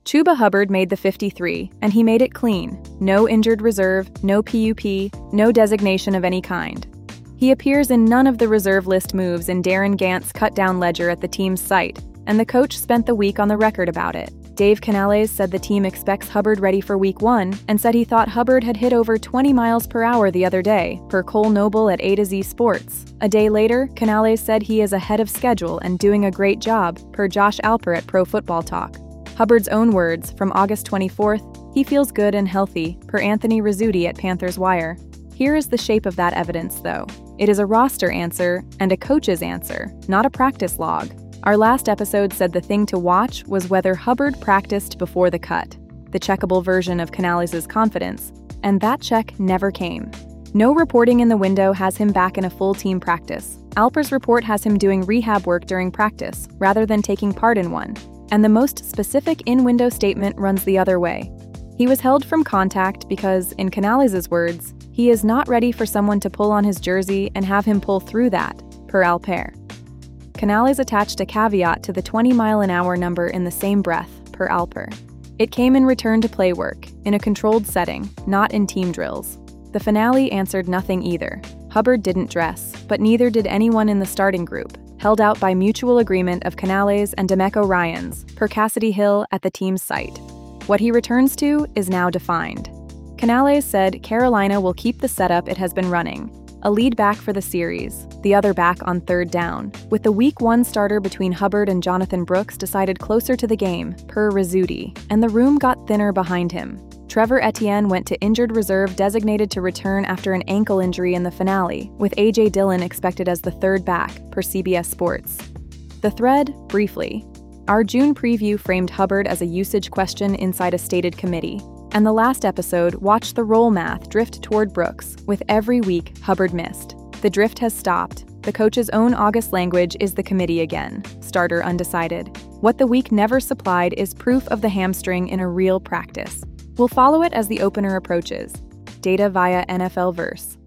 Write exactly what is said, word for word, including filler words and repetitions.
Chuba Hubbard made the fifty-three, and he made it clean. No injured reserve, no P U P, no designation of any kind. He appears in none of the reserve list moves in Darren Gant's cut-down ledger at the team's site, and the coach spent the week on the record about it. Dave Canales said the team expects Hubbard ready for week one and said he thought Hubbard had hit over twenty miles per hour the other day, per Cole Noble at A to Z Sports. A day later, Canales said he is ahead of schedule and doing a great job, per Josh Alper at Pro Football Talk. Hubbard's own words, from August twenty-fourth, he feels good and healthy, per Anthony Rizzuti at Panthers Wire. Here is the shape of that evidence, though. It is a roster answer and a coach's answer, not a practice log. Our last episode said the thing to watch was whether Hubbard practiced before the cut, the checkable version of Canales' confidence, and that check never came. No reporting in the window has him back in a full team practice. Alper's report has him doing rehab work during practice, rather than taking part in one, and the most specific in-window statement runs the other way. He was held from contact because, in Canales' words, he is not ready for someone to pull on his jersey and have him pull through that, per Alper. Canales attached a caveat to the twenty mile an hour number in the same breath, per Alper. It came in return to play work, in a controlled setting, not in team drills. The finale answered nothing either. Hubbard didn't dress, but neither did anyone in the starting group, held out by mutual agreement of Canales and D'Amico Ryans, per Cassidy Hill at the team's site. What he returns to is now defined. Canales said Carolina will keep the setup it has been running, a lead back for the series, the other back on third down, with the week one starter between Hubbard and Jonathan Brooks decided closer to the game, per Rizzuti, and the room got thinner behind him. Trevor Etienne went to injured reserve designated to return after an ankle injury in the finale, with A J Dillon expected as the third back, per C B S Sports. The thread, briefly. Our June preview framed Hubbard as a usage question inside a stated committee, and the last episode watched the roll math drift toward Brooks, with every week Hubbard missed. The drift has stopped. The coach's own August language is the committee again, starter undecided. What the week never supplied is proof of the hamstring in a real practice. We'll follow it as the opener approaches. Data via N F L Verse.